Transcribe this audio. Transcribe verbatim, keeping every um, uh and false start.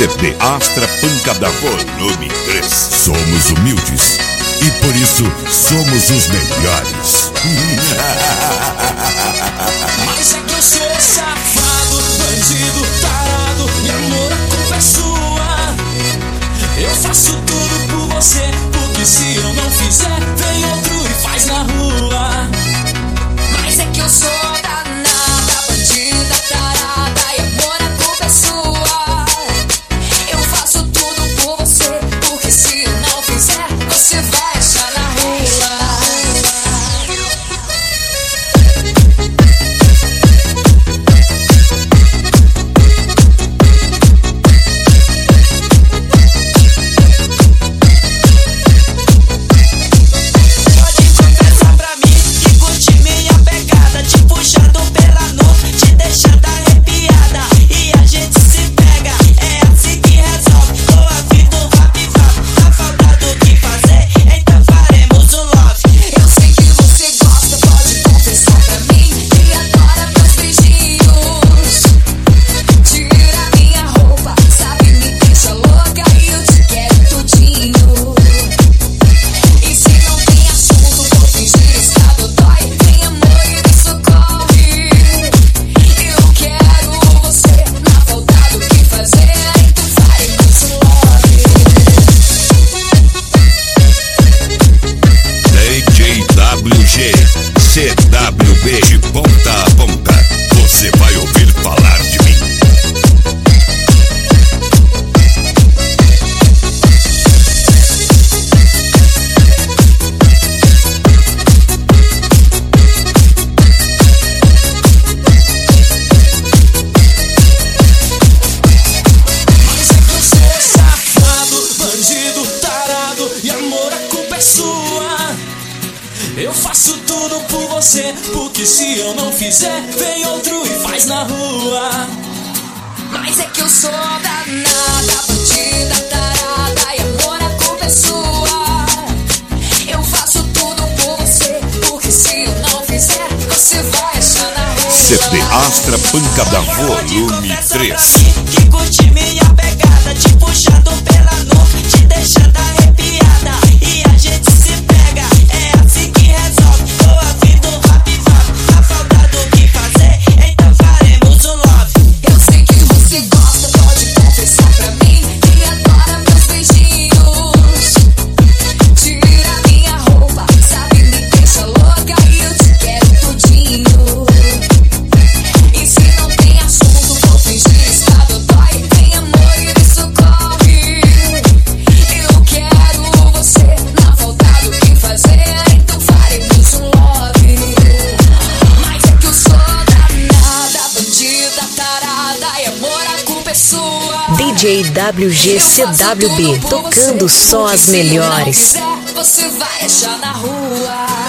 C D Astra Pancada Volume três. Somos humildes e por isso somos os melhores. Mas é que eu sou safado, bandido, tarado, e amor, a culpa é sua. Eu faço tudo por você, porque se eu não fizer, vem outro e faz na rua. Mas é que eu sou danada, bandida, tarada, e amor, a culpa é sua. Eu faço tudo por você, porque se eu não fizer, você vai achar na rua. C W B de ponta a ponta, você vai ouvir falar de mim. Mas é que eu sou safado, bandido, tarado, e amor, a culpa é sua. Eu faço tudo por você, porque se eu não fizer, vem outro e faz na rua. Mas é que eu sou danada, bandida, tarada, e amor, a culpa é sua. Eu faço tudo por você, porque se eu não fizer, você vai achar na rua. C D Astra Pancada Volume três. Que curte minha pegada, te puxando pela nuca, te deixando arrepiada, e a gente se pega, é assim que resolve. Tô ouvindo rap e rap, tá faltando o que fazer, então faremos um love. Eu sei que você gosta, pode confessar pra mim, que adora meus beijinhos. Tira minha roupa, sabe, me deixa louca, e eu te quero tudinho. E se não tem assunto, vou fingir estar dodói, tem amor e me socorre. Eu quero você, não falta do que fazer, então faremos um love. Mas é que eu sou danada, bandida, tarada, e amor, a culpa é sua. D J W G C W B, tocando só as melhores. Você vai achar na rua.